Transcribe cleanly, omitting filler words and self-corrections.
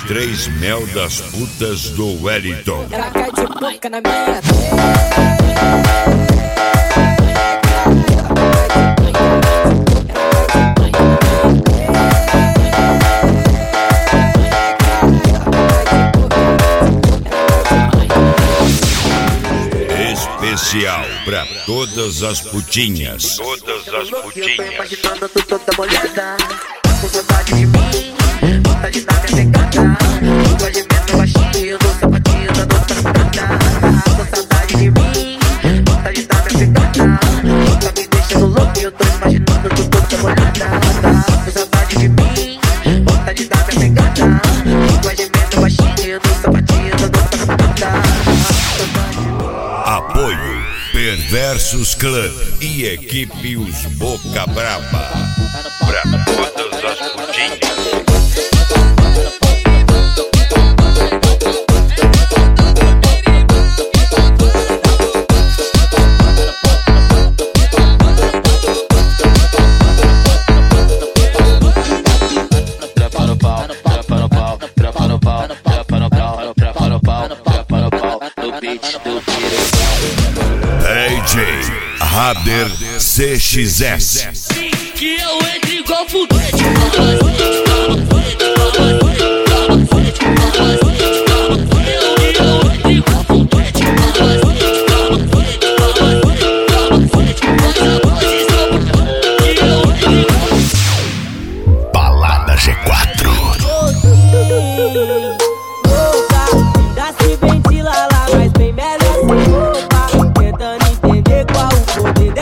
MP3 Mel das Putas do Wellington. Ela quer de boca na minha Especial pra todas as putinhas. Todas as putinhas. Imaginando tu toda molhada, com saudade de mim, vontade da minha pegada. Tu gosta de menor baixinho, do sapatinho da dor pra nada. Com saudade de mim, vontade da minha pegada. Tu tá me deixando louco e eu tô imaginando tu toda molhada. Com saudade de mim, vontade da minha pegada. Tu gosta de menor baixinho, do sapatinho da dor pra nada. Apoio Perversos Club e equipe Os Boca Braba. Pra todas as putinhas. DJ Rader CXS. Que eu entre igual foguete. Balada G4. já se ventila lá, mas bem melhor sem roupa. Tentando entender qual o poder